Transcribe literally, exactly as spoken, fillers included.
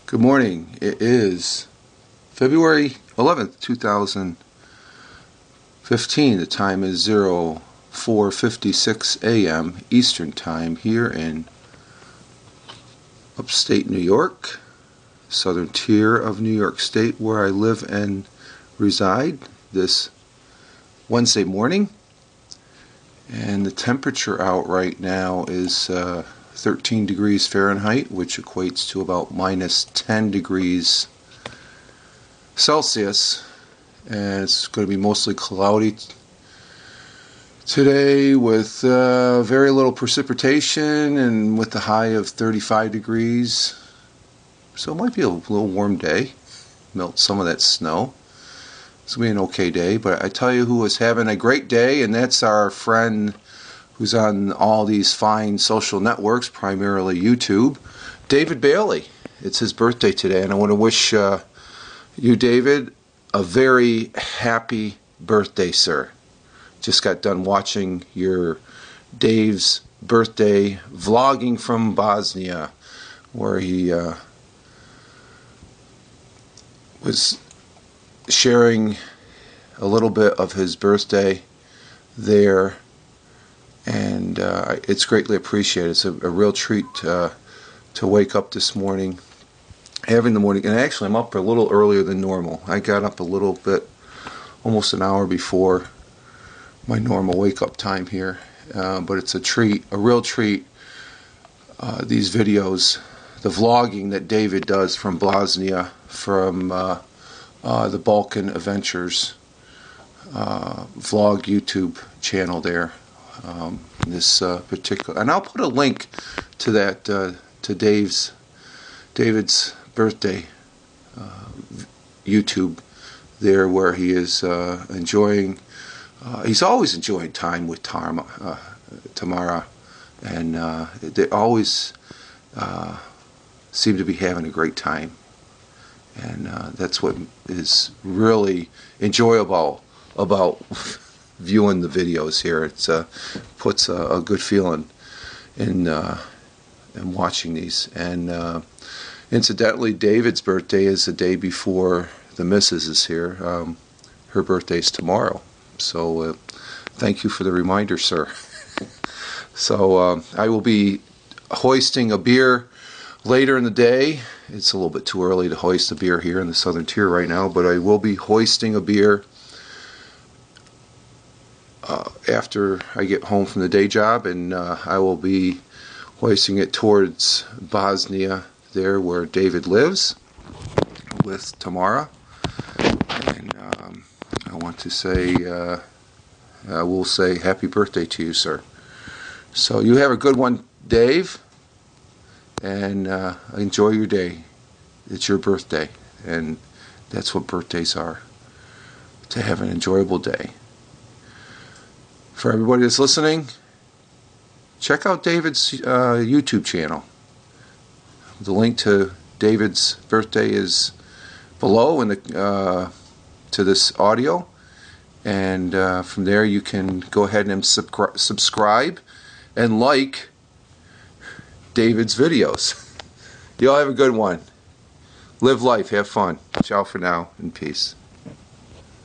Good morning. It is February eleventh, two thousand fifteen. The time is oh four fifty-six a m Eastern Time here in upstate New York, southern tier of New York State, where I live and reside this Wednesday morning. And the temperature out right now is uh, thirteen degrees Fahrenheit, which equates to about minus ten degrees Celsius. And it's going to be mostly cloudy today with uh, very little precipitation and with a high of thirty-five degrees. So it might be a little warm day. Melt some of that snow. It's going to be an okay day, but I tell you who is having a great day, and that's our friend who's on all these fine social networks, primarily YouTube, David Bailey. It's his birthday today, and I want to wish uh, you, David, a very happy birthday, sir. Just got done watching your Dave's birthday vlogging from Bosnia, where he uh, was sharing a little bit of his birthday there, and uh, it's greatly appreciated. It's a, a real treat uh, to wake up this morning, having the morning, and actually I'm up a little earlier than normal. I got up a little bit, almost an hour before my normal wake-up time here, uh, but it's a treat, a real treat. Uh, these videos, the vlogging that David does from Bosnia, from uh, Uh, the Balkan Adventures uh, vlog YouTube channel there. Um, this uh, particular, and I'll put a link to that uh, to Dave's David's birthday uh, YouTube there, where he is uh, enjoying. Uh, he's always enjoying time with Tarma, uh, Tamara, and uh, they always uh, seem to be having a great time. And uh, that's what is really enjoyable about viewing the videos here. It uh, puts a, a good feeling in uh, in watching these. And uh, incidentally, David's birthday is the day before the missus is here. Um, her birthday is tomorrow. So uh, thank you for the reminder, sir. So uh, I will be hoisting a beer later in the day. It's a little bit too early to hoist a beer here in the southern tier right now, but I will be hoisting a beer uh, after I get home from the day job, and uh, I will be hoisting it towards Bosnia, there where David lives, with Tamara. And um, I want to say, uh, I will say happy birthday to you, sir. So you have a good one, Dave. And uh, enjoy your day. It's your birthday, and that's what birthdays are, to have an enjoyable day. For everybody that's listening, check out David's uh, YouTube channel. The link to David's birthday is below in the uh, to this audio, and uh, from there you can go ahead and subscri- subscribe and like David's videos. Y'all have a good one. Live life, have fun. Ciao for now, and peace.